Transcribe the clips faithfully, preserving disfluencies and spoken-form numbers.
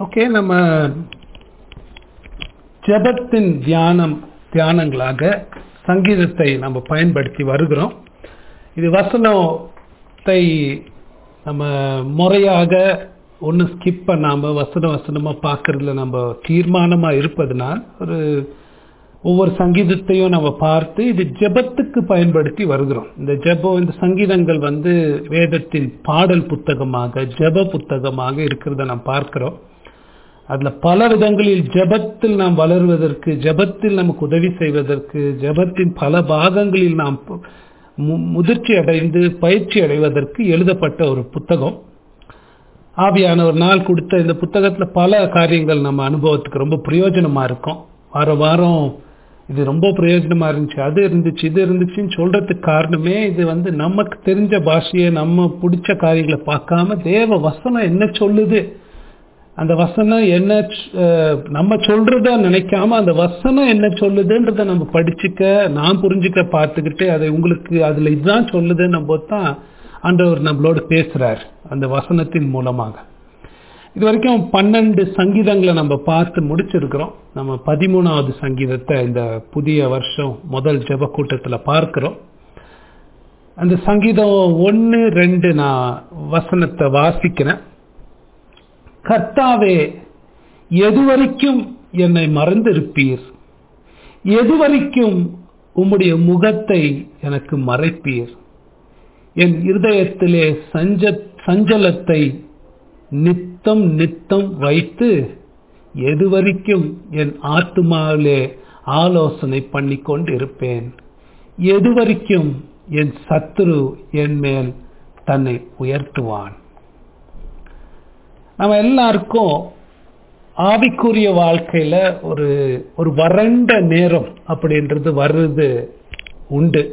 Okay, நம்ம ஜெபத்தின் தியானம் தியானங்களாக சங்கீதத்தை நம்ம பயன்படுத்தி வருகிறோம். இது வசனத்தை நம்ம முறையாக ஒன்று ஸ்கிப் பண்ணாமல் வசன வசனமாக பார்க்கறதுல நம்ம தீர்மானமாக இருப்பதுனால் ஒரு ஒவ்வொரு சங்கீதத்தையும் நம்ம பார்த்து இது ஜெபத்துக்கு பயன்படுத்தி வருகிறோம். இந்த ஜெபம், இந்த சங்கீதங்கள் வந்து வேதத்தின் பாடல் புத்தகமாக ஜெப புத்தகமாக இருக்கிறத நாம் பார்க்கிறோம். அதில் பல விதங்களில் ஜெபத்தில் நாம் வளருவதற்கு, ஜெபத்தில் நமக்கு உதவி செய்வதற்கு, ஜெபத்தின் பல பாகங்களில் நாம் முதிர்ச்சி அடைந்து பயிற்சி அடைவதற்கு எழுதப்பட்ட ஒரு புத்தகம். ஆவியான ஒரு நாள் கொடுத்த இந்த புத்தகத்தில் பல காரியங்கள் நம்ம அனுபவத்துக்கு ரொம்ப பிரயோஜனமாக இருக்கும். வார வாரம் இது ரொம்ப பிரயோஜனமாக இருந்துச்சு, அது இருந்துச்சு, இது இருந்துச்சுன்னு சொல்கிறதுக்கு காரணமே இது வந்து நமக்கு தெரிஞ்ச பாஷையை நம்ம பிடிச்ச காரியங்களை பார்க்காம தேவ வசனம் என்ன சொல்லுது, அந்த வசனம் என்ன நம்ம சொல்றத நினைக்காம அந்த வசனம் என்ன சொல்லுதுன்றத நம்ம படிச்சுக்க, நான் புரிஞ்சுக்க பார்த்துக்கிட்டு அதை உங்களுக்கு அதில் இதுதான் சொல்லுதுன்னு போது தான் ஆண்டவர் நம்மளோட பேசுகிறார் அந்த வசனத்தின் மூலமாக. இது வரைக்கும் பன்னெண்டு சங்கீதங்களை நம்ம பார்த்து முடிச்சிருக்கிறோம். நம்ம பதிமூணாவது சங்கீதத்தை இந்த புதிய வருஷம் முதல் ஜெப கூட்டத்தில் பார்க்கிறோம். அந்த சங்கீதம் ஒன்று ரெண்டு நான் வசனத்தை வாசிக்கிறேன். கர்த்தாவே, எதுவரைக்கும் என்னை மறந்திருப்பீர்? எதுவரைக்கும் உம்முடைய முகத்தை எனக்கு மறைப்பீர்? என் இருதயத்திலே சஞ்ச சஞ்சலத்தை நித்தம் நித்தம் வைத்து எதுவரைக்கும் என் ஆத்துமாவிலே ஆலோசனை பண்ணி கொண்டு இருப்பேன்? எதுவரைக்கும் என் சத்துரு என் மேல் தன்னை உயர்த்துவான்? நம்ம எல்லாருக்கும் ஆவிக்குரிய வாழ்க்கையில ஒரு ஒரு வறண்ட நேரம் அப்படின்றது வர்றது உண்டு.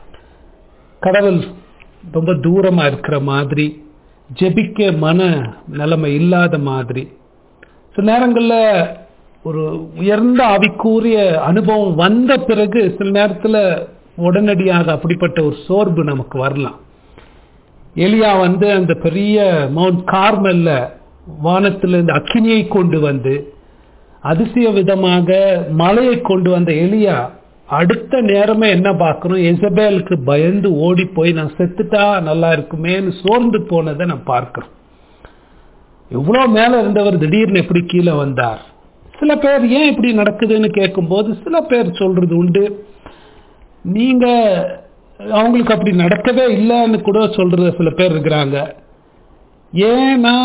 கடவுள் ரொம்ப தூரமா இருக்கிற மாதிரி, ஜெபிக்க மன நிலைமை இல்லாத மாதிரி, சில நேரங்களில் ஒரு உயர்ந்த ஆவிக்குரிய அனுபவம் வந்த பிறகு சில நேரத்தில் உடனடியாக அப்படிப்பட்ட ஒரு சோர்வு நமக்கு வரலாம். எலியா வந்து அந்த பெரிய மவுண்ட் கார்மெல்ல வானத்திலிருந்து அக்கினியை கொண்டு வந்து அதிசய விதமாக மலையை கொண்டு வந்த எலியா அடுத்த நேரமே என்ன பார்க்கணும், எசபேலுக்கு பயந்து ஓடி போய் நான் செத்துட்டா நல்லா இருக்குமேன்னு சோர்ந்து போனதை நான் பார்க்கிறோம். எவ்வளோ மேல இருந்தவர் திடீர்னு எப்படி கீழே வந்தார்? சில பேர் ஏன் இப்படி நடக்குதுன்னு கேட்கும்போது சில பேர் சொல்றது உண்டு, நீங்க அவங்களுக்கு அப்படி நடக்கவே இல்லைன்னு கூட சொல்றது சில பேர் இருக்கிறாங்க. ஏன்னா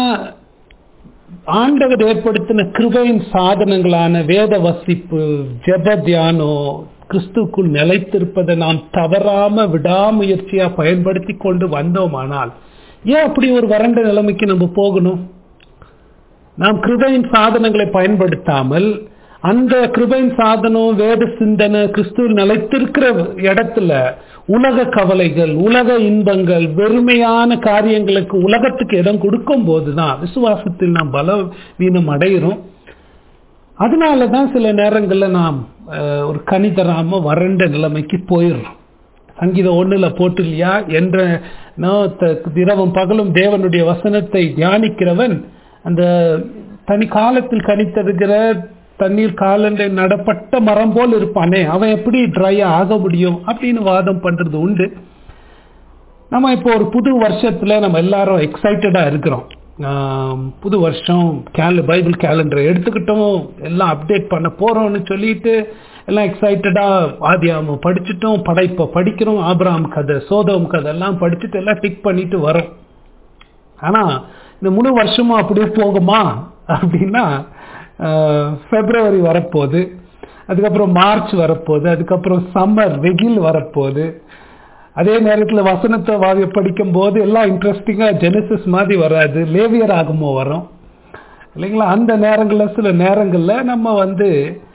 ஆண்டவர் ஏற்படுத்தின கிருபையின் சாதனங்களான வேத வசிப்பு, ஜெப தியானம், கிறிஸ்துக்குள் நிலைத்திருப்பதை நாம் தவறாம விடாமுயற்சியா பயன்படுத்தி கொண்டு வந்தோமானால் ஏன் அப்படி ஒரு வறண்ட நிலைமைக்கு நம்ம போகணும்? நாம் கிருபையின் சாதனங்களை பயன்படுத்தாமல் அந்த கிருபையின் சாதனம், வேத சிந்தனை, கிறிஸ்துவில் நிலைத்திருக்கிற இடத்துல உலக கவலைகள், உலக இன்பங்கள், வெறுமையான காரியங்களுக்கு உலகத்துக்கு இடம் கொடுக்கும் போதுதான் விசுவாசத்தில் நாம் பலவீனம் அடைகிறோம். அதனாலதான் சில நேரங்களில் நாம் ஒரு கனி தராம வறண்ட நிலைமைக்கு போயிடுறோம். சங்கீதம் ஒண்ணுல போட்டு இல்லையா, என்ற இரவும் பகலும் தேவனுடைய வசனத்தை தியானிக்கிறவன் அந்த தனி காலத்தில் கனி தருகிற தண்ணீர் காலண்டை நடப்பட்ட மரம் போல் இருப்பானே, அவன் எப்படி ட்ரையா ஆக முடியும் அப்படின்னு வாதம் பண்றது உண்டு. நம்ம இப்போ ஒரு புது வருஷத்துல நம்ம எல்லாரும் எக்ஸைட்டடா இருக்கிறோம். புது வருஷம் கேல பைபிள் கேலண்டரை எடுத்துக்கிட்டோம், எல்லாம் அப்டேட் பண்ண போறோம்னு சொல்லிட்டு எல்லாம் எக்ஸைட்டடா ஆதியாகமம் படிச்சுட்டோம், படைப்பை படிக்கிறோம், ஆபிரகாம் கதை, சோதோம் கதை எல்லாம் படிச்சுட்டு எல்லாம் டிக் பண்ணிட்டு வரோம். ஆனா இந்த முழு வருஷமும் அப்படியே போகுமா அப்படின்னா, பிப்ரவரி வரப்போகுது, அதுக்கப்புறம் மார்ச் வரப்போகுது, அதுக்கப்புறம் சம்மர் வெயில் வரப்போகுது. அதே நேரத்தில் வசனத்தை படிக்கும் போது எல்லாம் இன்ட்ரெஸ்டிங்கா ஜெனசிஸ் மாதிரி வராது, லேவியர் ஆகுமோ வரும் இல்லைங்களா? அந்த நேரங்களில் சில நேரங்களில் நம்ம வந்து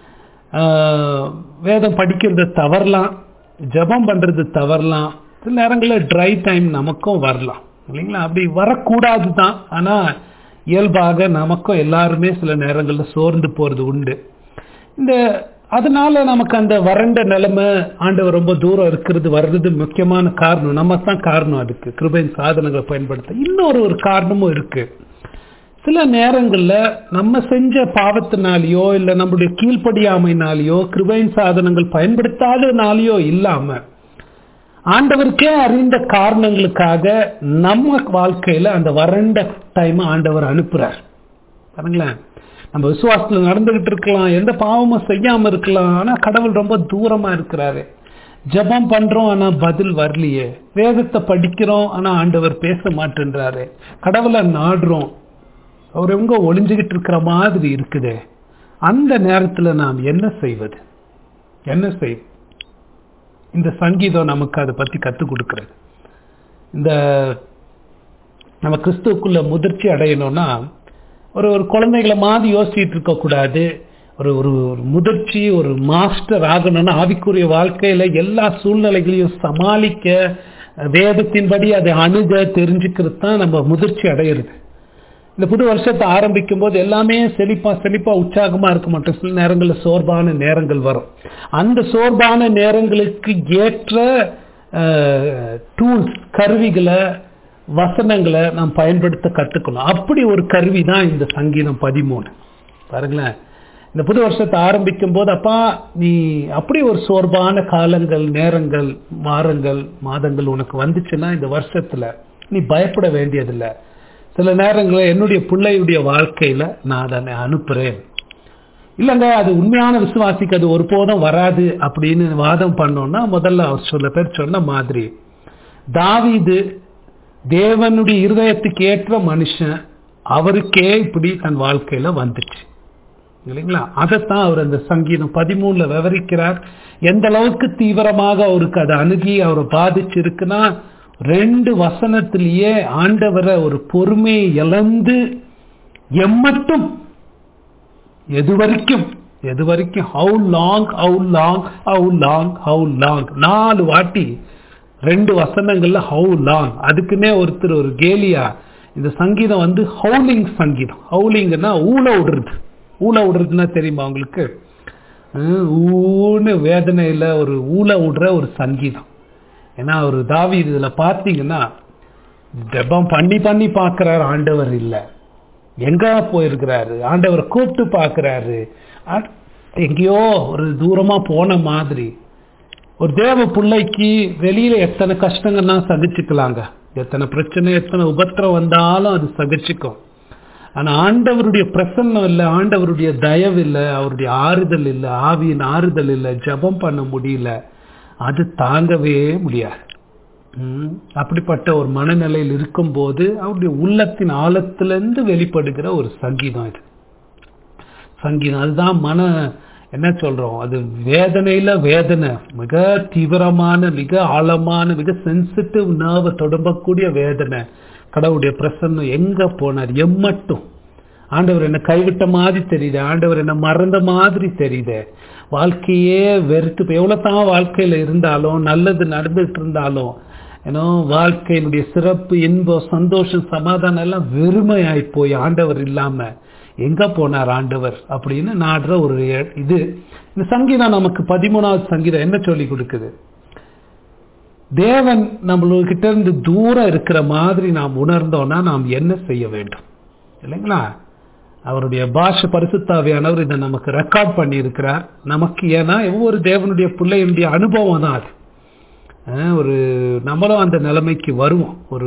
வேதம் படிக்கிறது தவறலாம், ஜெபம் பண்றது தவறலாம், சில நேரங்களில் ட்ரை டைம் நமக்கும் வரலாம் இல்லைங்களா? அப்படி வரக்கூடாது தான், ஆனா இயல்பாக நமக்கும் எல்லாருமே சில நேரங்களில் சோர்ந்து போறது உண்டு. இந்த அதனால நமக்கு அந்த வறண்ட நிலைமை, ஆண்டவர் ரொம்ப தூரம் இருக்கிறது வர்றது முக்கியமான காரணம். நம்ம தான் காரணம் அதுக்கு, கிருபையின் சாதனங்களை பயன்படுத்த. இன்னொரு ஒரு காரணமும் இருக்கு. சில நேரங்கள்ல நம்ம செஞ்ச பாவத்தினாலேயோ இல்ல நம்முடைய கீழ்ப்படியாமைனாலேயோ கிருபையின் சாதனங்கள் பயன்படுத்தாதனாலேயோ இல்லாம ஆண்டவருக்கே அறிந்த காரணங்களுக்காக நம்ம வாழ்க்கையில அந்த வறண்ட டைம் ஆண்டவர் அனுப்புறார். பாருங்களேன், நம்ம விசுவாசத்துல நடந்துகிட்டு இருக்கலாம், எந்த பாவமும் செய்யாம இருக்கலாம், ஆனா கடவுள் ரொம்ப தூரமா இருக்கிறாரு. ஜெபம் பண்றோம் ஆனா பதில் வரலையே, வேதத்தை படிக்கிறோம் ஆனா ஆண்டவர் பேச மாட்டேன்றாரு, கடவுளை நாடுறோம் அவர் எங்க ஒளிஞ்சுகிட்டு இருக்கிற மாதிரி இருக்குதே. அந்த நேரத்துல நாம் என்ன செய்வது? என்ன செய்வது? இந்த சங்கீதம் நமக்கு அதை பத்தி கற்றுக் கொடுக்கிறது. இந்த நம்ம கிறிஸ்துவுக்குள்ள முதிர்ச்சி அடையணும்னா ஒரு ஒரு குழந்தைகளை மாதிரி யோசிச்சுட்டு இருக்க கூடாது. ஒரு ஒரு முதிர்ச்சி, ஒரு மாஸ்டர் ஆகணும்னா ஆவிக்குரிய வாழ்க்கையில எல்லா சூழ்நிலைகளையும் சமாளிக்க வேதத்தின்படி அதை அணுக தெரிஞ்சுக்கிறது தான் நம்ம முதிர்ச்சி அடையிறது. இந்த புது வருஷத்தை ஆரம்பிக்கும் போது எல்லாமே செழிப்பா செழிப்பா உற்சாகமா இருக்க மாட்டோம். சில நேரங்களில் சோர்வான நேரங்கள் வரும். அந்த சோர்வான நேரங்களுக்கு ஏற்ற டூல்ஸ், கருவிகளை, வசனங்களை நாம் பயன்படுத்த கற்றுக்கணும். அப்படி ஒரு கருவி தான் இந்த சங்கீதம் பதிமூணு. பாருங்களேன், இந்த புது வருஷத்தை ஆரம்பிக்கும் போது அப்பா நீ அப்படி ஒரு சோர்வான காலங்கள், நேரங்கள், வாரங்கள், மாதங்கள் உனக்கு வந்துச்சுன்னா இந்த வருஷத்துல நீ பயப்பட வேண்டியதில்லை. சில நேரங்களில் என்னுடைய பிள்ளையுடைய வாழ்க்கையில நான் அதை அனுப்புறேன். இல்லைங்க அது உண்மையான விசுவாசிக்கு அது ஒருபோதும் வராது அப்படின்னு வாதம் பண்ணோம்னா முதல்ல அவர் சொல்ல பேர் சொன்ன மாதிரி தாவீது தேவனுடைய இருதயத்துக்கு ஏற்ற மனுஷன், அவருக்கே இப்படி தன் வாழ்க்கையில வந்துச்சு இல்லைங்களா? அதைத்தான் அவர் அந்த சங்கீதம் பதிமூணுல விவரிக்கிறார். எந்த அளவுக்கு தீவிரமாக அவருக்கு அதை அணுகி அவரை பாதிச்சு இருக்குன்னா ரெண்டு வசனத்திலேயே ஆண்டவரை ஒரு பொறுமையை இழந்து எம்மட்டும் எது வரைக்கும் எது வரைக்கும் how long how long how long how long நாலு வாட்டி ரெண்டு வசனங்கள்ல ஹவு லாங். அதுக்குன்னே ஒருத்தர் ஒரு கேலியா இந்த சங்கீதம் வந்து ஹவுலிங் சங்கீதம். ஹவுலிங்னா ஊழ விடுறது. ஊழ விடுறதுன்னா தெரியுமா உங்களுக்கு? ஊன்னு வேதனையில ஒரு ஊழ விடுற ஒரு சங்கீதம். ஏன்னா ஒரு தாவீது இதுல பார்த்தீங்கன்னா ஜெபம் பண்ணி பண்ணி பார்க்கிறாரு, ஆண்டவர் இல்லை. எங்க போயிருக்கிறாரு, ஆண்டவரை கூப்பிட்டு பார்க்கிறாரு, எங்கேயோ ஒரு தூரமா போன மாதிரி. ஒரு தேவ பிள்ளைக்கு வெளியில எத்தனை கஷ்டங்கள்னா சகிச்சுக்கலாங்க, எத்தனை பிரச்சனை எத்தனை உபத்திரம் வந்தாலும் அது சகிச்சுக்கும். ஆனா ஆண்டவருடைய பிரசன்னம் இல்லை, ஆண்டவருடைய தயவு இல்லை, அவருடைய ஆறுதல் இல்லை, ஆவியின் ஆறுதல் இல்லை, ஜெபம் பண்ண முடியல, அது தாங்கவே முடியாது. அப்படிப்பட்ட ஒரு மனநிலையில் இருக்கும் போது அவருடைய உள்ளத்தின் ஆழத்திலிருந்து வெளிப்படுகிற ஒரு சங்கீதம் இது. சங்கீதம் அதுதான் மன என்ன சொல்றோம், அது வேதனையில வேதனை, மிக தீவிரமான, மிக ஆழமான, மிக சென்சிட்டிவ் நர்வை தொடம்பக்கூடிய வேதனை. கடவுளுடைய பிரசன்னம் எங்க போனார், எம்மட்டும் ஆண்டவர் என்ன கைவிட்ட மாதிரி தெரியுது, ஆண்டவர் என்ன மறந்த மாதிரி தெரியுது, வாழ்க்கையே வெறுத்து எவ்வளவுதான் வாழ்க்கையில இருந்தாலும் நல்லது நடந்துட்டு இருந்தாலும் ஏன்னோ வாழ்க்கையினுடைய சிறப்பு, இன்பம், சந்தோஷம், சமாதானம் எல்லாம் வெறுமையாய் போய் ஆண்டவர் இல்லாம எங்க போனார் ஆண்டவர் அப்படின்னு நாடுற ஒரு இது. இந்த சங்கீதம் நமக்கு பதிமூணாவது சங்கீதம் என்ன சொல்லி கொடுக்குது? தேவன் நம்மளுக்கிட்ட இருந்து தூரம் இருக்கிற மாதிரி நாம் உணர்ந்தோம்னா நாம் என்ன செய்ய வேண்டும் இல்லைங்களா? அவருடைய பாஷை பரிசுத்தாவியானவர் இதை நமக்கு ரெக்கார்ட் பண்ணி இருக்கிறார் நமக்கு. ஏன்னா ஒவ்வொரு தேவனுடைய பிள்ளையுடைய அனுபவம் தான் அது. ஒரு நம்மளும் அந்த நிலைமைக்கு வருவோம். ஒரு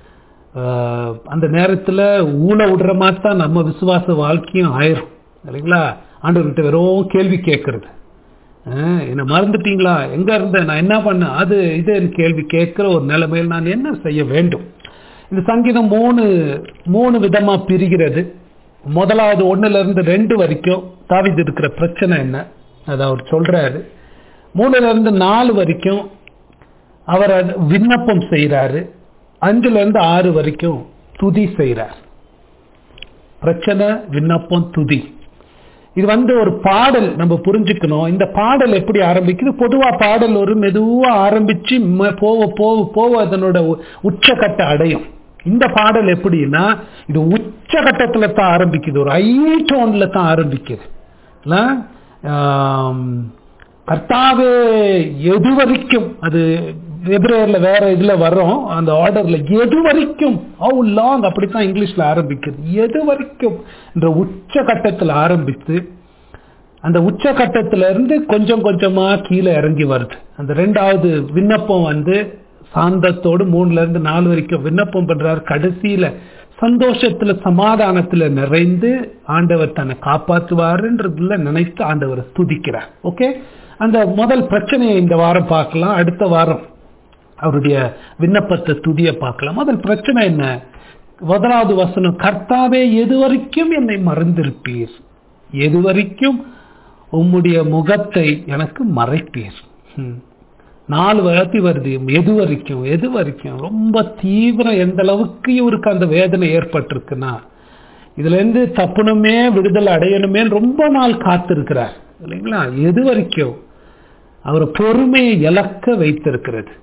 அந்த நேரத்தில் ஊழ விடுற மாதிரி தான் நம்ம விசுவாச வாழ்க்கையும் ஆயிரும் இல்லைங்களா? ஆண்டவர்கிட்ட வெறும் கேள்வி கேட்கறது, என்ன மறந்துட்டீங்களா, எங்க இருந்த, நான் என்ன பண்ண, அது இது கேள்வி கேட்கிற ஒரு நிலைமையில் நான் என்ன செய்ய வேண்டும்? இந்த சங்கீதம் மூணு மூணு விதமா பிரிகிறது. முதலாவது ஒன்னுல இருந்து ரெண்டு வரைக்கும் தாவீது இருக்கிற பிரச்சனை என்ன அதை அவர் சொல்றாரு. மூணுல இருந்து நாலு வரைக்கும் அவர் விண்ணப்பம் செய்யறாரு. அஞ்சுல இருந்து ஆறு வரைக்கும் துதி செய்யறார். பிரச்சனை, விண்ணப்பம், துதி. இது வந்து ஒரு பாடல் நம்ம புரிஞ்சுக்கணும். இந்த பாடல் எப்படி ஆரம்பிக்குது? பொதுவா பாடல் ஒரு மெதுவா ஆரம்பிச்சு போவ போவ போவ அதனோட உச்சகட்ட அடையும். இந்த பாடல் எப்படின்னா இது உச்சகட்டத்துல தான் ஆரம்பிக்குது, ஒரு ஹை டோன்ல தான் ஆரம்பிக்குது. கர்த்தாவே எது வரைக்கும், அது எபிரேயர்ல வேற இதுல வர்றோம் அந்த ஆர்டர்ல எது வரைக்கும் how long அப்படித்தான் இங்கிலீஷ்ல ஆரம்பிக்குது. எது வரைக்கும் என்ற உச்ச கட்டத்தில் ஆரம்பித்து அந்த உச்ச கட்டத்தில இருந்து கொஞ்சம் கொஞ்சமா கீழே இறங்கி வருது. அந்த ரெண்டாவது விண்ணப்பம் வந்து சாந்தத்தோடு மூணுல இருந்து நாலு வரைக்கும் விண்ணப்பம் பண்றாரு. கடைசியில சந்தோஷத்துல சமாதானத்துல நிறைந்து ஆண்டவர் தன்னை காப்பாற்றுவாருன்றதுல நினைத்து ஆண்டவரை துதிக்கிறார். ஓகே, அந்த முதல் பிரச்சனையை இந்த வாரம் பார்க்கலாம். அடுத்த வாரம் அவருடைய விண்ணப்பத்தை துதிய பார்க்கலாம். முதல் பிரச்சனை என்ன? முதலாவது வசனம், கர்த்தாவே எது வரைக்கும் என்னை மறந்திருப்பீர், எது வரைக்கும் உம்முடைய முகத்தை எனக்கு மறைப்பீர். நாலு வார்த்தை வருது, எது வரைக்கும் எது வரைக்கும். ரொம்ப தீவிரம், எந்த அளவுக்கு இவருக்கு அந்த வேதனை ஏற்பட்டிருக்குன்னா இதுல இருந்து தப்புணுமே விடுதலை அடையணுமே ரொம்ப நாள் காத்திருக்கிறார் இல்லைங்களா. எது வரைக்கும் அவர் பொறுமையை இழக்க வைத்திருக்கிறது.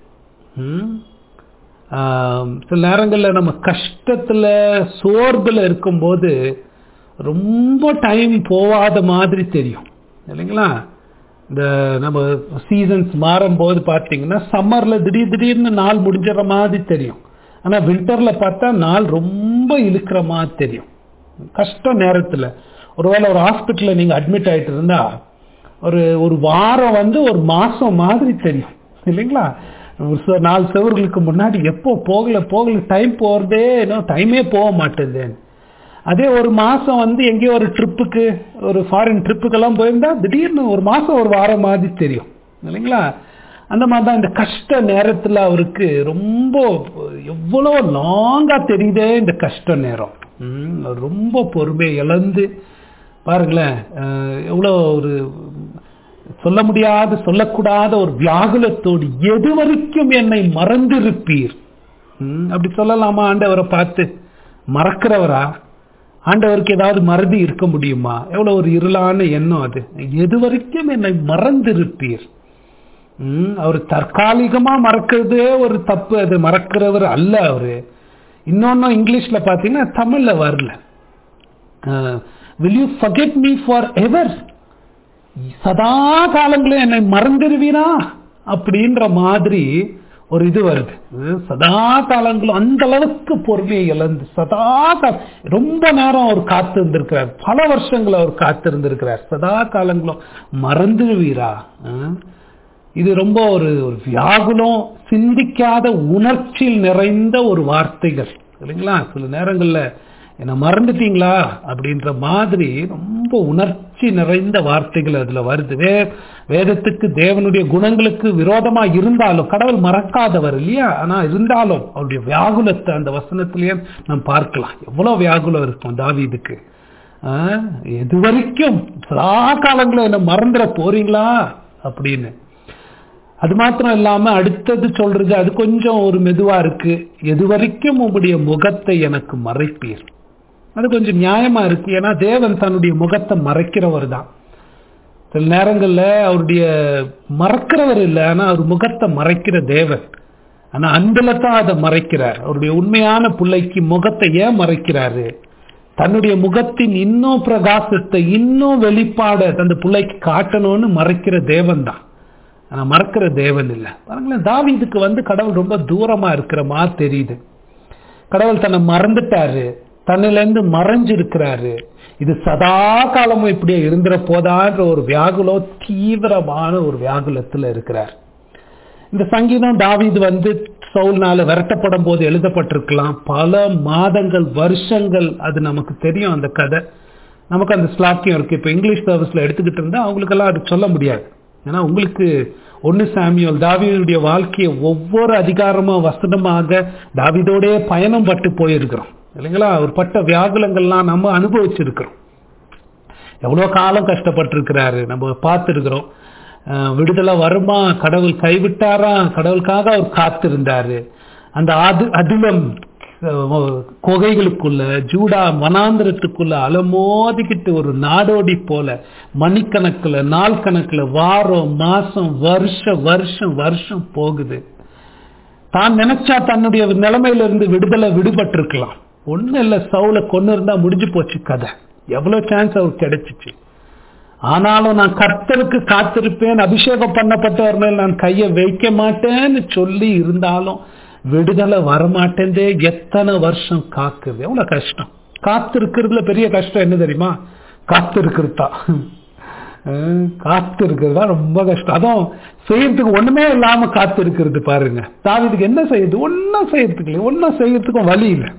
சில நேரங்கள்ல நம்ம கஷ்டத்துல சோர்வுல இருக்கும்போது ரொம்ப டைம் போவாத மாதிரி தெரியும் இல்லைங்களா. இந்த நம்ம சீசன்ஸ் மாறும்போது பார்த்தீங்கன்னா சம்மர்ல திடீர் திடீர்னு நாள் முடிஞ்சிடற மாதிரி தெரியும். ஆனா வின்டர்ல பார்த்தா நாள் ரொம்ப இழுக்கிற மாதிரி தெரியும். கஷ்ட நேரத்துல ஒருவேளை ஒரு ஹாஸ்பிட்டல்ல நீங்க அட்மிட் ஆயிட்டு இருந்தா ஒரு ஒரு வாரம் வந்து ஒரு மாசம் மாதிரி தெரியும் இல்லைங்களா. நாலு செவர்களுக்கு முன்னாடி எப்போ போகல போகல டைம் போறதே இன்னும் டைமே போக மாட்டேது. அதே ஒரு மாசம் வந்து எங்கேயோ ஒரு ட்ரிப்புக்கு ஒரு ஃபாரின் ட்ரிப்புக்கெல்லாம் போயிருந்தா திடீர்னு ஒரு மாசம் ஒரு வாரம் மாதிரி தெரியும் இல்லைங்களா. அந்த மாதிரி தான் இந்த கஷ்ட நேரத்தில் அவருக்கு ரொம்ப எவ்வளோ லாங்கா தெரியுதே இந்த கஷ்ட நேரம். ரொம்ப பொறுமையை இழந்து பாருங்களேன், எவ்வளோ ஒரு சொல்ல முடியாத சொல்லக்கூடாத ஒரு வியாகுலத்தோடு எது வரைக்கும் என்னை மறந்திருப்பீர். அப்படி சொல்லலாமா ஆண்டவரை பார்த்து? மறக்கிறவரா? ஆண்டவருக்கு ஏதாவது மறதி இருக்க முடியுமா? எவ்வளவு ஒரு இருளான எண்ணம் அது. எது வரைக்கும் என்னை மறந்திருப்பீர். உம் அவர் தற்காலிகமா மறக்கிறதே ஒரு தப்பு, அது மறக்கிறவர் அல்ல அவரு. இன்னொன்னு இங்கிலீஷ்ல பாத்தீங்கன்னா தமிழ்ல வரல. will you forget me forever, சதா காலங்களும் என்னை மறந்துடுவீரா அப்படின்ற மாதிரி ஒரு இது வருது. சதா காலங்களும் அந்த அளவுக்கு பொறுமையை இழந்து சதா காலம் ரொம்ப நேரம் அவர் காத்து இருந்திருக்கிறார். பல வருஷங்கள் அவர் காத்து இருந்திருக்கிறார். சதா காலங்களும் மறந்துடுவீரா. இது ரொம்ப ஒரு வியாகுலம், சிந்திக்காத உணர்ச்சியில் நிறைந்த ஒரு வார்த்தைகள் இல்லைங்களா. சில நேரங்கள்ல என்ன மறந்துட்டீங்களா அப்படின்ற மாதிரி ரொம்ப உணர்ச்சி நிறைந்த வார்த்தைகள் அதுல வருது. வே வேதத்துக்கு தேவனுடைய குணங்களுக்கு விரோதமா இருந்தாலும் கடவுள் மறக்காதவர் இல்லையா. ஆனா இருந்தாலும் அவருடைய வியாகுலத்தை அந்த வசனத்திலேயே நாம் பார்க்கலாம். எவ்வளவு வியாகுலம் இருக்கும் தாவீதுக்கு. எது வரைக்கும் சதா காலங்களை என்ன மறந்துட போறீங்களா அப்படின்னு. அது மாத்திரம் இல்லாம அடுத்தது சொல்றது அது கொஞ்சம் ஒரு மெதுவா இருக்கு. எது வரைக்கும் உங்களுடைய முகத்தை எனக்கு மறைப்பீர். அது கொஞ்சம் நியாயமா இருக்கு. ஏன்னா தேவன் தன்னுடைய முகத்தை மறைக்கிறவர் தான். சில நேரங்கள்ல அவருடைய மறக்கிறவர் இல்லை, ஆனா அவர் முகத்தை மறைக்கிற தேவன். ஆனா அன்புல தான் அதை மறைக்கிறார். அவருடைய உண்மையான பிள்ளைக்கு முகத்தை ஏன் மறைக்கிறாரு? தன்னுடைய முகத்தின் இன்னும் பிரகாசத்தை இன்னும் வெளிப்பாட அந்த பிள்ளைக்கு காட்டணும்னு மறைக்கிற தேவன் தான். ஆனா மறக்கிற தேவன் இல்லை. பாருங்களேன், தாவீதுக்கு வந்து கடவுள் ரொம்ப தூரமா இருக்கிற மாதிரி தெரியுது. கடவுள் தன்னை மறந்துட்டாரு, தன்னிலிருந்து மறைஞ்சிருக்கிறாரு. இது சதா காலமும் இப்படியே இருந்துற போதான்ற ஒரு வியாகுலம், தீவிரமான ஒரு வியாகுலத்துல இருக்கிறார். இந்த சங்கீதம் தாவீது வந்து சவுல்னால விரட்டப்படும் போது எழுதப்பட்டிருக்கலாம். பல மாதங்கள் வருஷங்கள் அது நமக்கு தெரியும். அந்த கதை நமக்கு அந்த ஸ்லாக்கியம் இருக்கு. இப்ப இங்கிலீஷ் சர்வீஸ்ல எடுத்துக்கிட்டு இருந்தா அவங்களுக்கெல்லாம் அது சொல்ல முடியாது. ஏன்னா உங்களுக்கு ஒன்னு சாமியல் தாவீதுடைய வாழ்க்கையை ஒவ்வொரு அதிகாரமா வசனமாக தாவீதோடே பயணம் பட்டு போயிருக்கிறோம் இல்லைங்களா. அவர் பட்ட வியாகுலங்கள்லாம் நம்ம அனுபவிச்சிருக்கிறோம். எவ்வளவு காலம் கஷ்டப்பட்டிருக்கிறாரு நம்ம பார்த்திருக்கிறோம். விடுதலை வருமா, கடவுள் கைவிட்டாரா, கடவுளுக்காக அவர் காத்திருந்தாரு. அந்த அது அதிலம் கொகைகளுக்குள்ள ஜூடா வனாந்திரத்துக்குள்ள அலமோதிக்கிட்டு ஒரு நாடோடி போல மணிக்கணக்கில் நாள் கணக்கில் வாரம் மாசம் வருஷ வருஷம் வருஷம் போகுது. தான் நினைச்சா தன்னுடைய நிலைமையிலிருந்து விடுதலை விடுபட்டிருக்கலாம். ஒன்னும் இல்லை, சவுல கொண்டு இருந்தா முடிஞ்சு போச்சு கதை. எவ்வளவு சான்ஸ் அவருக்கு கிடைச்சிச்சு. ஆனாலும் நான் கர்த்தருக்கு காத்திருப்பேன், அபிஷேகம் பண்ணப்பட்டவர் மேல் நான் கையை வைக்க மாட்டேன்னு சொல்லி இருந்தாலும் விடுதலை வரமாட்டேந்தே. எத்தனை வருஷம் காக்குது, எவ்வளவு கஷ்டம். காத்திருக்கிறதுல பெரிய கஷ்டம் என்ன தெரியுமா? காத்திருக்கிறதா காத்து இருக்கிறதா ரொம்ப கஷ்டம். அதுவும் செய்யறதுக்கு ஒண்ணுமே இல்லாம காத்து இருக்கிறது பாருங்க. தாவீதுக்கு என்ன செய்யுது? ஒன்னும் செய்யறதுக்கு இல்லை, ஒன்னும் செய்யறதுக்கும் வழி இல்லை.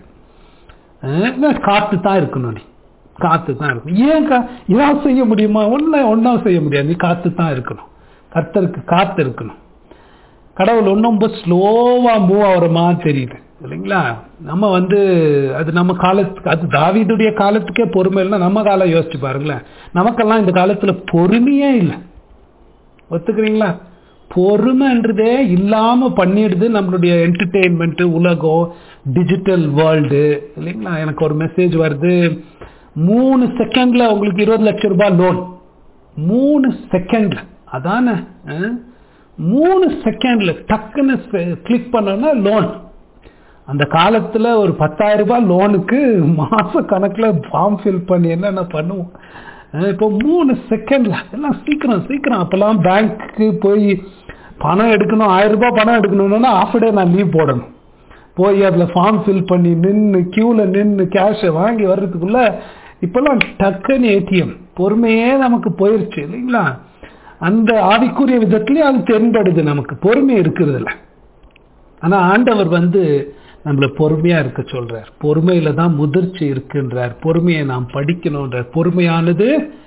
காத்து தான் இருக்கணும், நீ காத்து தான் இருக்கணும். ஏன் இதான் செய்ய முடியுமா? ஒன்ன ஒன்னும் செய்ய முடியாது, நீ காத்து தான் இருக்கணும். கர்த்தருக்கு காத்து இருக்கணும். கடவுள் ஒன்னும் ரொம்ப ஸ்லோவா மூவ் ஆகுற மாதிரி தெரியுது இல்லைங்களா? நம்ம வந்து அது நம்ம காலத்துக்கு, அது தாவீதுடைய காலத்துக்கே பொறுமை இல்லைன்னா நம்ம காலம் யோசிச்சு பாருங்களேன். நமக்கெல்லாம் இந்த காலத்துல பொறுமையே இல்லை, ஒத்துக்கிறீங்களா? பொறுமைன்றதே இல்லாம பண்ணிடுது நம்மளுடைய என்டர்டெயின்மெண்ட், உலகம், டிஜிட்டல் வேர்ல்டு இல்லைங்களா? எனக்கு ஒரு மெசேஜ் வருது, மூணு செகண்ட்ல உங்களுக்கு இருபது லட்சம் ரூபாய் லோன். மூணு செகண்ட்ல, அதானே மூணு செகண்ட்ல டக்குன்னு கிளிக் பண்ணோம்னா லோன். அந்த காலத்துல ஒரு பத்தாயிரம் ரூபாய் லோனுக்கு மாச கணக்குல ஃபார்ம் ஃபில் பண்ணி என்னென்ன பண்ணுவோம். இப்போ மூணு செகண்ட்ல எல்லாம் சீக்கிரம் சீக்கிரம். அப்பெல்லாம் பேங்க்கு போய் பணம் எடுக்கணும், ஆயிரம் ரூபாய் பணம் எடுக்கணும்னா ஆஃப் டே நான் லீவ் போடணும், போய் அதுல ஃபார்ம் ஃபில் பண்ணி நின்று கியூல நின்று கேஷை வாங்கி வர்றதுக்குள்ள இப்பெல்லாம் டக்குன்னு ஏடிஎம். பொறுமையே நமக்கு போயிருச்சு இல்லைங்களா? அந்த ஆவிக்குரிய விதத்திலேயே அது தென்படுது, நமக்கு பொறுமை இருக்கிறது இல்லை. ஆனா ஆண்டவர் வந்து நம்மள பொறுமையா இருக்க சொல்றார். பொறுமையில தான் முதிர்ச்சி இருக்குன்றார். பொறுமையை நாம் படிக்கணும்ன்றார். பொறுமையானது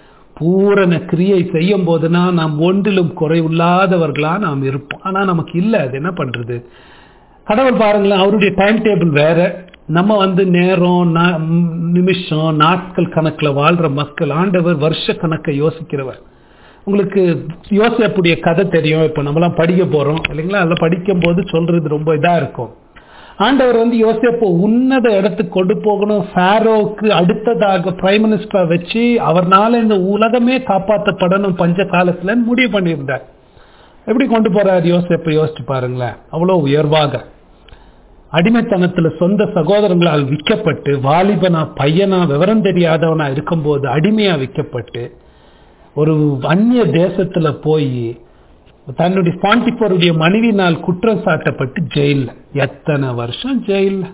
பூரண கிரியை செய்யும் போதுனா நாம் ஒன்றிலும் குறைவில்லாதவர்களா நாம் இருப்போம். ஆனா நமக்கு இல்லை, அது என்ன பண்றது? கடவுள் பாருங்களேன், அவருடைய டைம் டேபிள் வேற. நம்ம வந்து நேரம், நிமிஷம், நாட்கள் கணக்குல வாழ்ற மக்கள். ஆண்டவர் வருஷ கணக்கை யோசிக்கிறவர். உங்களுக்கு யோசேப்புடைய கதை தெரியும், இப்ப நம்மளாம் படிக்க போறோம் இல்லைங்களா? அதெல்லாம் படிக்கும் போது சொல்றது ரொம்ப இதா இருக்கும். ஆண்டவர் வந்து யோசேப்பு உன்னத இடத்துக்கு கொண்டு போகணும், ஃபாரோவுக்கு அடுத்ததாக பிரைம் மினிஸ்டரா வச்சு அவர்னால இந்த உலகமே காப்பாற்றப்படணும் பஞ்ச காலத்துல முடிவு பண்ணியிருந்தார். எப்படி கொண்டு போறாரு யோசேப்பு? யோசிச்சு பாருங்களேன். அவ்வளவு உயர்வாக அடிமைத்தனத்துல சொந்த சகோதரங்களால் விற்கப்பட்டு, வாலிபனா பையனா விவரம் தெரியாதவனா இருக்கும்போது அடிமையா விற்கப்பட்டு, ஒரு அந்நிய தேசத்துல போய் தன்னுடைய பாண்டிப்பருடைய மனைவினால் குற்றம் சாட்டப்பட்டு ஜெயில. எத்தனை வருஷம் ஜெயில?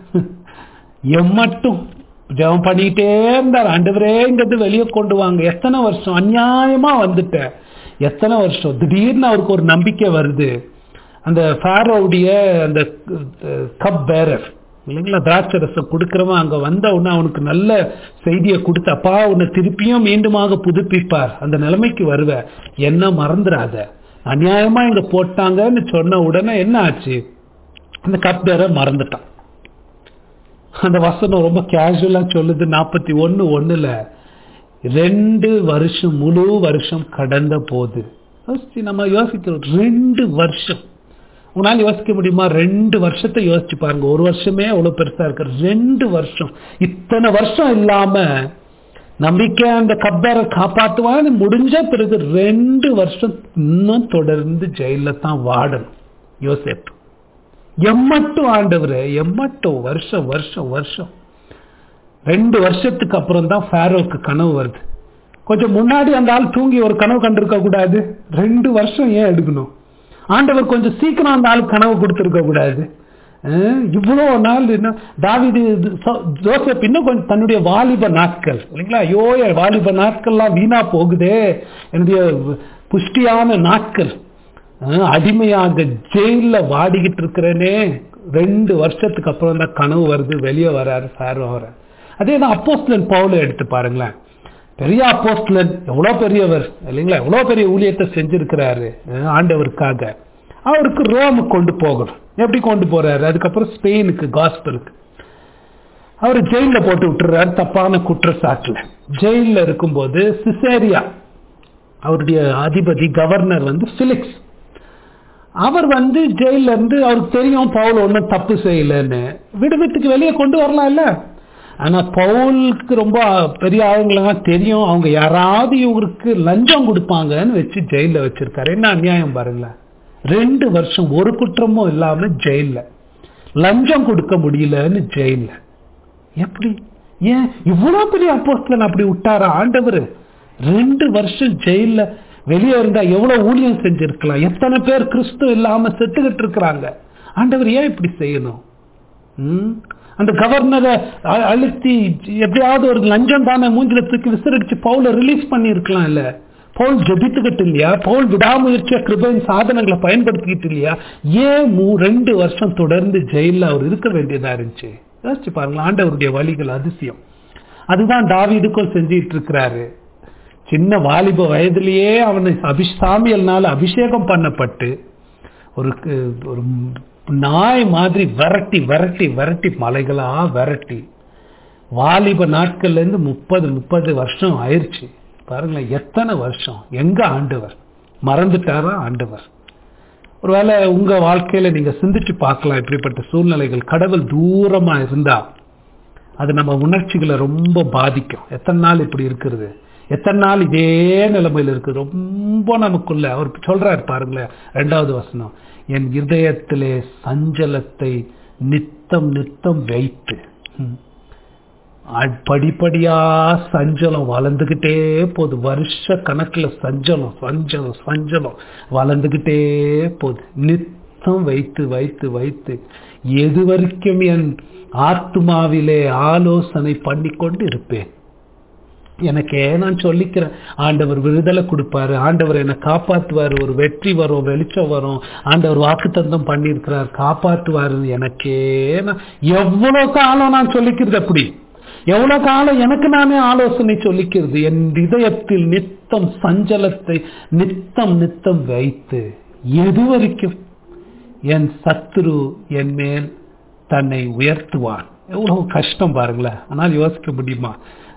எம்மட்டும் ஜெபம் பண்ணிட்டே இருந்தார், ஆண்டவரேங்கிறது வெளியே கொண்டு வாங்க. எத்தனை வருஷம் அநியாயமா வந்துட்ட, எத்தனை வருஷம். திடீர்னு அவருக்கு ஒரு நம்பிக்கை வருது. அந்த ஃபாரோவுடைய அந்த கப் பேரர் இல்லைங்களா, திராட்சை ரசம் கொடுக்கிறவன் அங்க வந்த உடனே அவனுக்கு நல்ல செய்தியை கொடுத்து, அப்பா உன்னை திருப்பியும் மீண்டுமாக புதுப்பிப்பார், அந்த நிலைமைக்கு வருவ, என்ன மறந்துடாத, அநியாயமா இங்க போட்டாங்கன்னு சொன்ன உடனே என்ன ஆச்சு? அந்த கப் பேரர் மறந்துட்டான். அந்த வசனம் ரொம்ப கேஷுவலா சொல்லுது, நாற்பத்தி ஒன்னு ஒண்ணுல ரெண்டு வருஷம் முழு வருஷம் கடந்த போது. நம்ம யோசிக்கிறோம், ரெண்டு வருஷம். உன்னால யோசிக்க முடியுமா? ரெண்டு வருஷத்தை யோசிச்சு பாருங்க. ஒரு வருஷமே அவ்வளவு பெருசா இருக்கு, ரெண்டு வருஷம். இத்தனை வருஷம் இல்லாம நம்பிக்கை அந்த கப்பரை காப்பாற்றுவான்னு முடிஞ்ச பிறகு ரெண்டு வருஷம் இன்னும் தொடர்ந்து ஜெயில தான் வாடணும் யோசேப்பு. எம்மட்டும் ஆண்டவரே, எம்மட்டும் வருஷம் வருஷம் வருஷம். ரெண்டு வருஷத்துக்கு அப்புறம் தான் ஃபாரோவுக்கு கனவு வருது. கொஞ்சம் முன்னாடி அந்த ஆள் தூங்கி ஒரு கனவு கண்டிருக்க கூடாது? ரெண்டு வருஷம் ஏன் எடுக்கணும்? ஆண்டவர் கொஞ்சம் சீக்கிரம் அந்த ஆளுக்கு கனவு கொடுத்திருக்க கூடாது? இவ்வளவு நாள் தாவீது ஜோசப் இன்னும் கொஞ்சம் தன்னுடைய வாலிப நாட்கள் இல்லைங்களா, ஐயோ வாலிப நாட்கள்லாம் வீணா போகுதே, என்னுடைய புஷ்டியான நாட்கள், அடிமையாக ஜெயில வாடிக்கிட்டு இருக்கிறேனே. ரெண்டு வருஷத்துக்கு அப்புறம் தான் கனவு வருது, வெளியே வராரு ஃபாரோ வர. அதே தான் அப்போஸ்தலன் பவுலை எடுத்து பாருங்களேன். பெரிய அப்போஸ்தலன், எவ்வளவு பெரியவர் இல்லைங்களா, எவ்வளவு பெரிய ஊழியத்தை செஞ்சிருக்கிறாரு ஆண்டவருக்காக. அவருக்கு ரோம் கொண்டு போகணும். எப்படி கொண்டு போறாரு? அதுக்கப்புறம் ஸ்பெயினுக்கு காஸ்பலுக்கு. அவர் ஜெயில போட்டு விட்டுறாரு தப்பான குற்றச்சாட்டுல. ஜெயில இருக்கும்போது சிசேரியா அவருடைய அதிபதி கவர்னர் வந்து பிலிக்ஸ், அவர் வந்து ஜெயில இருந்து அவருக்கு தெரியும் பவுல் ஒன்னும் தப்பு செய்யலன்னு, விடுவித்துக்கு வெளியே கொண்டு வரலாம் இல்ல. ஆனா பவுலுக்கு ரொம்ப பெரிய ஆளுங்களாம் தெரியும், அவங்க யாராவது இவருக்கு லஞ்சம் கொடுப்பாங்கன்னு வச்சு ஜெயில வச்சிருக்காரு. என்ன அநியாயம் பாருங்களேன். ரெண்டு வருஷம் ஒரு குற்றமும் இல்லாம ஜெயில, லஞ்சம் கொடுக்க முடியலன்னு ஜெயில. எப்படி? ஏன் இவ்வளவு பெரிய அப்போஸ்தலன் அப்படி விட்டாரா ஆண்டவர்? ரெண்டு வருஷம் ஜெயில வெளியே இருந்தா எவ்வளவு ஊழியம் செஞ்சிருக்கலாம். எத்தனை பேர் கிறிஸ்து இல்லாம செத்துக்கிட்டு இருக்கிறாங்க. ஆண்டவர் ஏன் இப்படி செய்யணும்? அந்த கவர்னரை அழுத்தி எப்படியாவது ஒரு லஞ்சம் தானே மூஞ்சில தூக்கி விசிறடிச்சு பவுல ரிலீஸ் பண்ணி இருக்கலாம். இல்ல, பவுல் ஜெபித்துக்கிட்டு இல்லையா? பவுல் விடாமுயற்சியா கிருபையின் சாதனங்களை பயன்படுத்திக்கிட்டு இல்லையா? ஏன் ரெண்டு வருஷம் தொடர்ந்து ஜெயில அவர் இருக்க வேண்டியதா இருந்துச்சு? யோசிச்சு பாருங்களா. ஆண்டவருடைய வழிகள் அதிசயம். அதுதான் தாவீதுக்கும் செஞ்சிட்டு இருக்கிறாரு. சின்ன வாலிப வயதிலேயே அவனை அபிஷாமியல்னால அபிஷேகம் பண்ணப்பட்டு ஒரு ஒரு நாய் மாதிரி விரட்டி விரட்டி விரட்டி மலைகளா விரட்டி வாலிப நாட்கள்ல இருந்து முப்பது முப்பது வருஷம் ஆயிடுச்சு. பாருங்களேன், எத்தனை வருஷம். எங்க ஆண்டவர் மறந்துட்டாரா? ஆண்டவர் ஒருவேளை உங்க வாழ்க்கையில நீங்க சிந்திச்சு பார்க்கலாம். இப்படிப்பட்ட சூழ்நிலைகள் கடவுள் தூரமா இருந்தா அது நம்ம உணர்ச்சிகளை ரொம்ப பாதிக்கும். எத்தனை நாள் இப்படி இருக்கிறது, எத்தனை நாள் இதே நிலைமையில இருக்கு, ரொம்ப நமக்குள்ள. அவர் சொல்றாரு பாருங்களேன், ரெண்டாவது வசனம், என் இதயத்திலே சஞ்சலத்தை நித்தம் நித்தம் வைத்து. படிப்படியா சஞ்சலம் வளர்ந்துகிட்டே போகுது. வருஷ கணக்குல சஞ்சலம் சஞ்சலம் சஞ்சலம் வளர்ந்துகிட்டே போகுது. நித்தம் வைத்து வைத்து வைத்து எது வரைக்கும் என் ஆத்மாவிலே ஆலோசனை பண்ணி கொண்டு இருப்பேன். எனக்கே நான் சொல்லிக்கிறேன், ஆண்டவர் விடுதலை கொடுப்பாரு, ஆண்டவர் என்னை காப்பாற்றுவாரு, ஒரு வெற்றி வரும், வெளிச்சம் வரும், ஆண்டவர் வாக்குத்தத்தம் பண்ணியிருக்கிறார், காப்பாற்றுவாரு. எனக்கே நான் எவ்வளவு காலம் நான் சொல்லிக்கிறது. அப்படி எவ்வளவு காலம் எனக்கு நானே ஆலோசனை சொல்லிக்கிறது. என் இதயத்தில் நித்தம் சஞ்சலத்தை நித்தம் நித்தம் வைத்து எது வரைக்கும் என் சத்துரு என் மேல் தன்னை உயர்த்துவான். எவ்வளவு கஷ்டம் பாருங்களேன். ஆனால் யோசிக்க முடியுமா?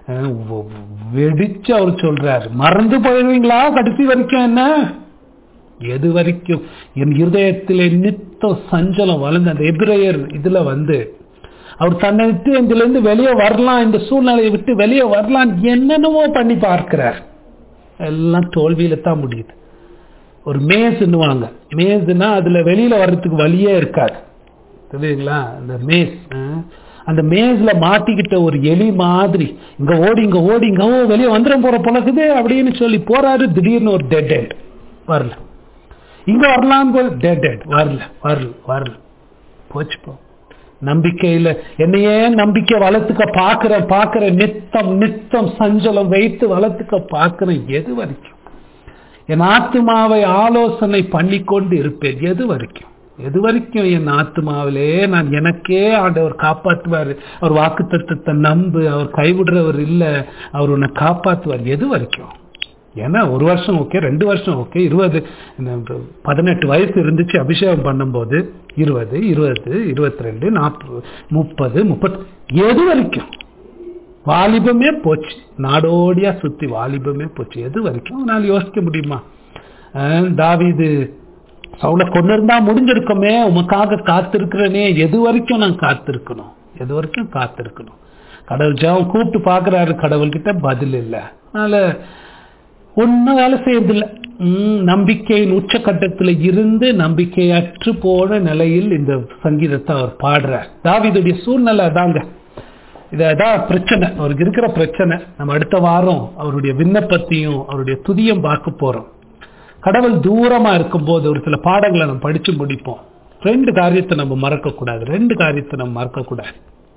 வெடிச்சு அவர் சொல்றாரு, மறந்து போயிருவீங்களா கடைசி வரைக்கும்? என்ன எது வரைக்கும் என் இருதயத்திலே நித்த சஞ்சலம் வளர்ந்து. அந்த எபிரேயர் இதுல வந்து அவர் தன்னை விட்டு இதுல இருந்து வெளியே வரலாம், இந்த சூழ்நிலையை விட்டு வெளியே வரலாம், என்னென்னவோ பண்ணி பார்க்கிறார். எல்லாம் தோல்வியில தான் முடியுது. ஒரு மேஸ்ன்னுவாங்க, மேஸ்னா அதுல வெளியில வர்றதுக்கு வழியே இருக்காது, தெரியுங்களா? அந்த மேஸ், அந்த மேஸ்ல மாட்டிக்கிட்ட ஒரு எலி மாதிரி இங்க ஓடி இங்க ஓடி இங்க வெளியே வந்துடும் போற பழகுது அப்படின்னு சொல்லி போறாரு. திடீர்னு ஒரு டெட் எண்ட், வரல. இங்க வரலாம் போல் டெட் எண்ட், வரல வரல வரல போச்சு. போ நம்பிக்கையில என்னையே நம்பிக்கை வளர்த்துக்க பாக்குறேன் பாக்குறேன் நித்தம் நித்தம் சஞ்சலம் வைத்து வளர்த்துக்க பாக்குறேன். எது வரைக்கும் என் ஆத்மாவை ஆலோசனை பண்ணிக்கொண்டு இருப்பேன்? எது வரைக்கும் எது வரைக்கும் என் ஆத்மாவிலே நான் எனக்கே ஆண்டவர் காப்பாற்றுவார், அவர் வாக்குத்தத்தத்தை நம்பு, அவர் கைவிடுறவர் இல்லை, அவர் உன்னை காப்பாற்றுவார். எது வரைக்கும்? ஏன்னா ஒரு வருஷம் ஓகே, ரெண்டு வருஷம் ஓகே, இருபது பதினெட்டு வயசு இருந்துச்சு அபிஷேகம் பண்ணும்போது, இருபது இருபது இருபத்தி ரெண்டு நாற்பது முப்பது முப்பது எது வரைக்கும்? வாலிபமே போச்சு, நாடோடியா சுத்தி வாலிபமே போச்சு. எது வரைக்கும்? நான் யோசிக்க முடியுமா? தாவீது சவுல கொண்டு இருந்தா முடிஞ்சிருக்குமே, உமக்காக காத்திருக்கிறனே, எது வரைக்கும் நான் காத்திருக்கணும்? எது வரைக்கும் காத்திருக்கணும்? கடவுள் ஜெபம் கூப்பிட்டு பாக்குறாரு, கடவுள்கிட்ட பதில் இல்லை. அதனால ஒன்னும் வேலை செய்யறதில்லை. உம் நம்பிக்கையின் உச்சக்கட்டத்தில் இருந்து நம்பிக்கையற்று போன நிலையில் இந்த சங்கீதத்தை அவர் பாடுறார். தாவீதுடைய சூழ்நிலை அதாங்க, இதான் பிரச்சனை, அவருக்கு இருக்கிற பிரச்சனை. நம்ம அடுத்த வாரம் அவருடைய விண்ணப்பத்தையும் அவருடைய துதியும் பார்க்க போறோம். கடவுள் தூரமா இருக்கும் போது ஒரு சில பாடங்களை நம்ம படிச்சு முடிப்போம். ரெண்டு காரியத்தை நம்ம மறக்க கூடாது, ரெண்டு காரியத்தை நம்ம மறக்க கூடாது.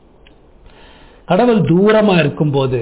கடவுள் தூரமா இருக்கும் போது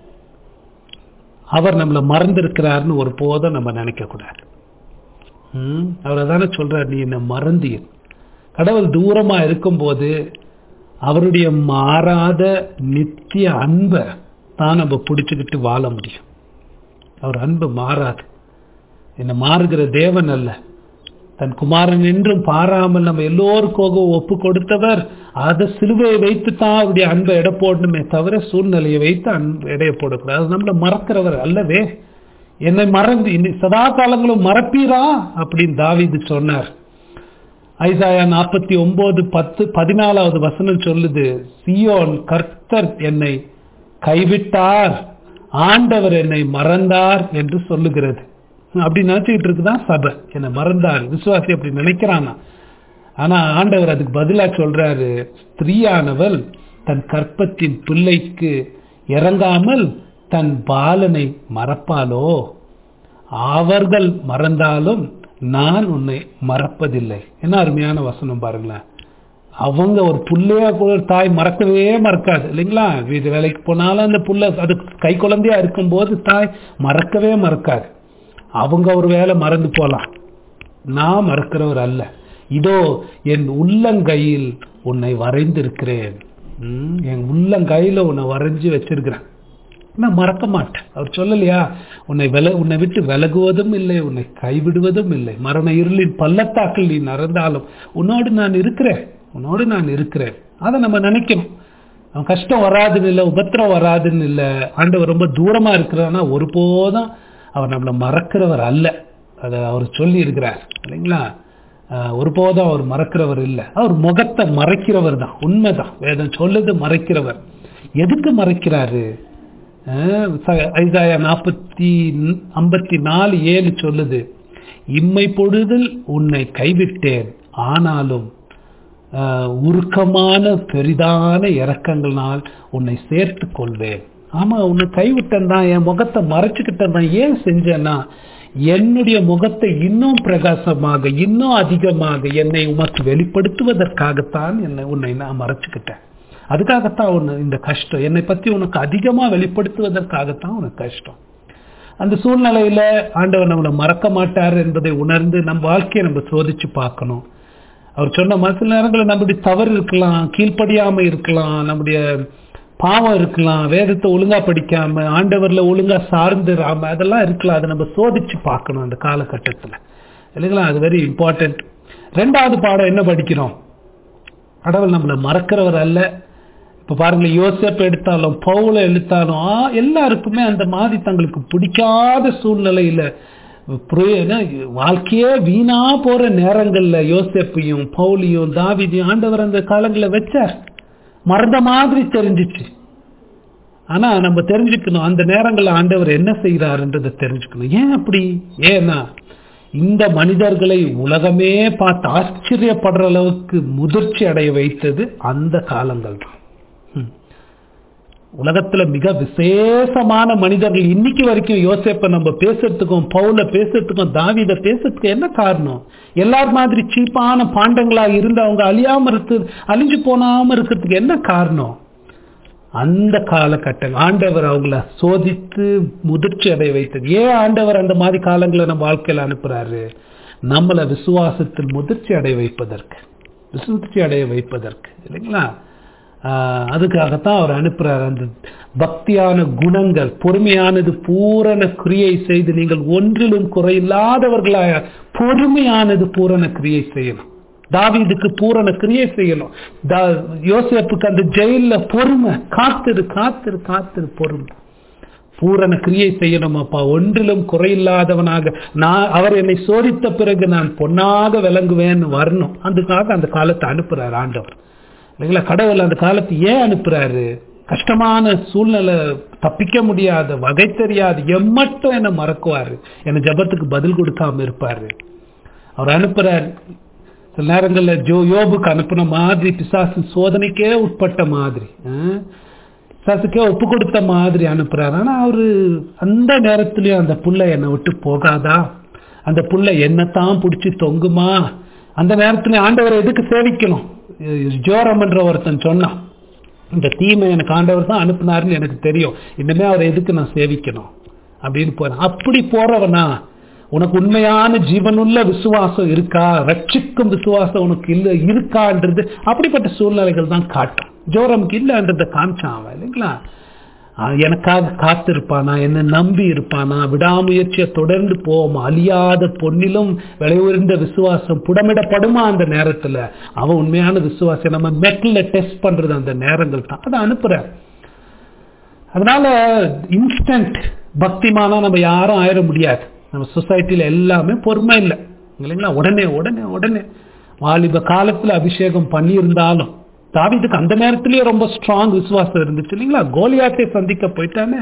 அவர் நம்மளை மறந்திருக்கிறார்னு ஒரு போதும் நம்ம நினைக்க கூடாது. உம் அவர் அதான சொல்றார், நீ என்ன மறந்தீர். கடவுள் தூரமா இருக்கும் போது அவருடைய மாறாத நித்திய அன்பை தான் நம்ம பிடிச்சுக்கிட்டு வாழ முடியும். அவர் அன்பு மாறாது. என்ன மாறுகிற தேவன் அல்ல, தன் குமாரன் என்றும் பாராமல் நம்ம எல்லோருக்காக ஒப்பு கொடுத்தவர். அதை சிலுவையை வைத்து தான் அவருடைய அன்பை எடை போடணுமே தவிர சூழ்நிலையை வைத்து அன்பு எடையை போடக்கூடாது. அது நம்மளை மறக்கிறவர் அல்லவே. என்னை மறந்து சதா காலங்களும் மறப்பீரா அப்படின்னு தாவீது சொன்னார். ஐசாயா நாற்பத்தி ஒன்பது பத்து பதினாலாவது வசனம் சொல்லுது, சியோன் கர்த்தர் என்னை கைவிட்டார், ஆண்டவர் என்னை மறந்தார் என்று சொல்லுகிறது. அப்படி நினைச்சுக்கிட்டு இருக்குதான் சபை, என்னை மறந்தார், விசுவாசி அப்படி நினைக்கிறானா. ஆனா ஆண்டவர் அதுக்கு பதிலா சொல்றாரு, ஸ்திரீயானவள் தன் கற்பத்தின் பிள்ளைக்கு இறங்காமல் தன் பாலனை மறப்பாலோ? அவர்கள் மறந்தாலும் நான் உன்னை மறப்பதில்லை. என்ன அருமையான வசனம் பாருங்களேன். அவங்க ஒரு புள்ளையா கூட தாய் மறக்கவே மறக்காது இல்லைங்களா? வீட்டு வேலைக்கு போனாலும் அந்த புள்ள அது கை குழந்தையா இருக்கும்போது தாய் மறக்கவே மறக்காது. அவங்க ஒரு வேலை மறந்து போலாம், நான் மறக்கிறவர் அல்ல. இதோ என் உள்ளங்கையில் உன்னை வரைந்திருக்கிறேன், என் உள்ளங்கையில உன்னை வரைஞ்சி வச்சிருக்கிறேன், நான் மறக்க மாட்டேன். அவர் சொல்லலையா, உன்னை வில உன்னை விட்டு விலகுவதும் இல்லை, உன்னை கைவிடுவதும் இல்லை. மரண இருளின் பள்ளத்தாக்கில் நீ நடந்தாலும் உன்னோடு நான் இருக்கிறேன், உன்னோடு நான் இருக்கிறேன். அதை நம்ம நினைக்கணும். அவன் கஷ்டம் வராதுன்னு இல்லை, உபத்திரம் வராதுன்னு இல்லை. ஆண்டவர் ரொம்ப தூரமா இருக்கிறான்னா ஒருபோதும் அவர் நம்மளை மறக்கிறவர் அல்ல. அதை அவர் சொல்லி இருக்கிறார் இல்லைங்களா? ஒருபோதும் அவர் மறக்கிறவர் இல்லை. அவர் முகத்தை மறைக்கிறவர் தான், உண்மைதான். வேதம் சொல்லுது மறைக்கிறவர். எதுக்கு மறைக்கிறாரு? ஐசாயா நாற்பத்தி ஐம்பத்தி நாலு ஏழு சொல்லுது, இம்மை பொழுதில் உன்னை கைவிட்டேன், ஆனாலும் உருக்கமான பெரிதான இரக்கங்களால் உன்னை சேர்த்து கொள்வேன். ஆமா, உன்னை கைவிட்டேன் தான், என் முகத்தை மறைச்சுக்கிட்டேன் தான். ஏன் செஞ்சேன்னா, என்னுடைய முகத்தை இன்னும் பிரகாசமாக இன்னும் அதிகமாக என்னை உமக்கு வெளிப்படுத்துவதற்காகத்தான் என்னை உன்னை நான் மறைச்சுக்கிட்டேன். அதுக்காகத்தான் உன்னை இந்த கஷ்டம், என்னை பத்தி உனக்கு அதிகமா வெளிப்படுத்துவதற்காகத்தான் உனக்கு கஷ்டம். அந்த சூழ்நிலையில ஆண்டவர் நம்மளை மறக்க மாட்டார் என்பதை உணர்ந்து நம் வாழ்க்கையை நம்ம சோதிச்சு பார்க்கணும். அவர் சொன்ன சில நேரங்களில் நம்முடைய தவறு இருக்கலாம், கீழ்ப்படியாம இருக்கலாம், நம்முடைய பாவம் இருக்கலாம், வேதத்தை ஒழுங்கா படிக்காம ஆண்டவர்ல ஒழுங்கா சார்ந்துராம அதெல்லாம் இருக்கலாம். அதை நம்ம சோதிச்சு பார்க்கணும் அந்த காலகட்டத்தில் இல்லைங்களா? அது வெரி இம்பார்ட்டன்ட். ரெண்டாவது பாடம் என்ன படிக்கிறோம்? கடவுள் நம்மளை மறக்கிறவர் அல்ல. இப்ப பாருங்களேன், யோசேப்பு எடுத்தாலும் பவுல எடுத்தாலும் எல்லாருக்குமே அந்த மாதிரி தங்களுக்கு பிடிக்காத சூழ்நிலையில வாழ்க்கையே வீணா போற நேரங்கள்ல யோசேப்பையும் பவுலியும் தாவீதையும் ஆண்டவர் அந்த காலங்களில் வச்சார். மறந்த மாதிரி தெரிஞ்சிச்சு. ஆனா நம்ம தெரிஞ்சுக்கணும், அந்த நேரங்கள்ல ஆண்டவர் என்ன செய்யறாருன்றதை தெரிஞ்சுக்கணும். ஏன் அப்படி? ஏன்னா இந்த மனிதர்களை உலகமே பார்த்து ஆச்சரியப்படுற அளவுக்கு முதிர்ச்சி அடைய வைத்தது அந்த காலங்கள் தான். உலகத்துல மிக விசேஷமான மனிதர்கள் இன்னைக்கு வரைக்கும் யோசேப்பை நம்ம பேசுறதுக்கும் பவுல பேசுறதுக்கும் தாவீதை பேசுறதுக்கு என்ன காரணம்? எல்லார் மாதிரி சீப்பான பாண்டங்களா இருந்து அவங்க அழியாம இருக்கு அழிஞ்சு போனாம இருக்கிறதுக்கு என்ன காரணம்? அந்த காலகட்டம் ஆண்டவர் அவங்கள சோதித்து முதிர்ச்சி அடைய வைத்தது. ஏன் ஆண்டவர் அந்த மாதிரி காலங்களை நம்ம வாழ்க்கையில அனுப்புறாரு? நம்மளை விசுவாசத்தில் முதிர்ச்சி அடைய வைப்பதற்கு, விசுவாசி அடைய வைப்பதற்கு இல்லைங்களா? அதுக்காகத்தான் அவர் அனுப்புறார். அந்த பக்தியான குணங்கள், பொறுமையானது பூரண கிரியை செய்து நீங்கள் ஒன்றிலும் குறையில்லாதவர்களாக பொறுமையானது பூரண கிரியை செய்யணும். தாவீதுக்கு பூரண கிரியை செய்யணும். யோசேப்புக்கு அந்த ஜெயில பொறுமை, காத்திரு காத்திரு காத்திரு பொறுமை, பூரண கிரியை செய்யணும். அப்பா, ஒன்றிலும் குறையில்லாதவனாக நான், அவர் என்னை சோதித்த பிறகு நான் பொன்னாக விளங்குவேன்னு வரணும். அதுக்காக அந்த காலத்தை அனுப்புறாரு ஆண்டவர் இல்லைங்களா? கடவுள் அந்த காலத்தை ஏன் அனுப்புறாரு? கஷ்டமான சூழ்நிலை, தப்பிக்க முடியாத, வகை தெரியாது, எம்மட்டும் என்ன மறக்குவாரு, என்ன ஜபத்துக்கு பதில் கொடுக்காம இருப்பாரு. அவர் அனுப்புறாரு. சில நேரங்கள்ல ஜோ யோபுக்கு அனுப்புன மாதிரி, பிசாசு சோதனைக்கே உட்பட்ட மாதிரி, பிசாசுக்கே ஒப்பு கொடுத்த மாதிரி அனுப்புறாரு. ஆனா அவரு அந்த நேரத்திலயும் அந்த புள்ள என்னை விட்டு போகாதா, அந்த புள்ள என்னத்தான் பிடிச்சி தொங்குமா, அந்த நேரத்துல ஆண்டவரை எதுக்கு சேவிக்கணும்? ஜோரம் என்ற ஒருத்தன் சொன்னான், இந்த தீமை எனக்கு ஆண்டவர் தான் அனுப்புனாருன்னு எனக்கு தெரியும், இன்னுமே அவரை எதுக்கு நான் சேவிக்கணும் அப்படின்னு போறேன். அப்படி போறவனா, உனக்கு உண்மையான ஜீவனுள்ள விசுவாசம் இருக்கா, ரட்சிக்கும் விசுவாசம் உனக்கு இல்ல இருக்கான்றது அப்படிப்பட்ட சூழ்நிலைகள் தான் காட்டும். ஜோரமுக்கு இல்லைன்றதை காமிச்சான் அவன் இல்லைங்களா? எனக்காக காத்திருப்பானா, என்ன நம்பி இருப்பானா, விடாமுயற்சியை தொடர்ந்து போவோமா, அழியாத பொன்னிலும் விலை உயர்ந்த விசுவாசம் புடமிடப்படுமா அந்த நேரத்துல, அவன் உண்மையான விசுவாசம். நம்ம மெட்டல்ல டெஸ்ட் பண்றது அந்த நேரங்கள் தான். அதை அனுப்புற. அதனால இன்ஸ்டன்ட் பக்திமானா நம்ம யாரும் ஆயிட முடியாது. நம்ம சொசைட்டில எல்லாமே பொறுமை இல்லை இல்லைங்களா? உடனே உடனே உடனே வாலிப காலத்துல அபிஷேகம் பண்ணி இருந்தாலும் தாவீதுக்கு அந்த நேரத்திலேயே ரொம்ப ஸ்ட்ராங் விசுவாசம் இருந்துச்சு இல்லைங்களா? கோலியாத்தை சந்திக்க போயிட்டானே.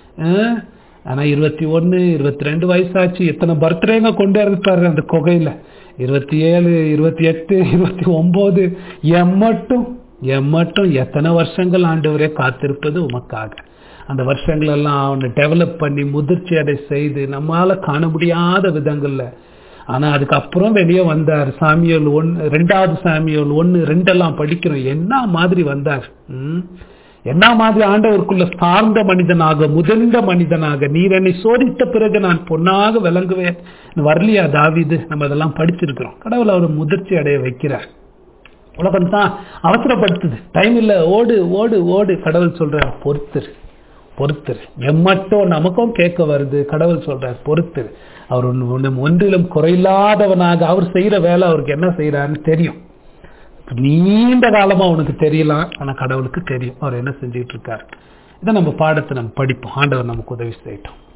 ஆனா இருபத்தி ஒன்னு இருபத்தி ரெண்டு வயசாச்சு, எத்தனை பர்த்டேங்க கொண்டு இருப்பாரு அந்த குகையில. இருபத்தி ஏழு இருபத்தி எட்டு இருபத்தி ஒன்பது எம்மட்டும் எம்மட்டும் எத்தனை வருஷங்கள் ஆண்டவரே காத்திருப்பது உமக்காக. அந்த வருஷங்கள் எல்லாம் அவனை டெவலப் பண்ணி முதிர்ச்சி அடை செய்து நம்மளால காண முடியாத விதங்கள்ல. ஆனா அதுக்கப்புறம் வெளியே வந்தார். சாமியல் ஒன்னு ரெண்டாவது சாமியல் ஒன்னு ரெண்டெல்லாம் படிக்கிறோம். என்ன மாதிரி வந்தார், உம் என்ன மாதிரி ஆண்டவருக்குள்ள சார்ந்த மனிதனாக, முதிர்ந்த மனிதனாக, நீர் என்னை சோதித்த பிறகு நான் பொன்னாக விளங்குவேன் வரலையா தாவீது? நம்ம அதெல்லாம் படிச்சிருக்கிறோம். கடவுள் அவர் முதிர்ச்சி அடைய வைக்கிறார். உலகம் தான் அவசரப்படுத்துது, டைம் இல்ல, ஓடு ஓடு ஓடு. கடவுள் சொல்றார் பொறுத்துரு பொறுத்துரு. எம்மட்டும் நமக்கும் கேட்க வருது. கடவுள் சொல்றார் பொறுத்துரு. அவர் ஒன்றிலும் குறையில்லாதவனாக, அவர் செய்யற வேலை அவருக்கு என்ன செய்யறாருன்னு தெரியும். நீண்ட காலமா அவனுக்கு தெரியலாம், ஆனா கடவுளுக்கு தெரியும் அவர் என்ன செஞ்சுட்டு இருக்காரு. இதை நம்ம பாடத்தை நம்ம படிப்போம். ஆண்டவர் நமக்கு உதவி செய்யட்டும்.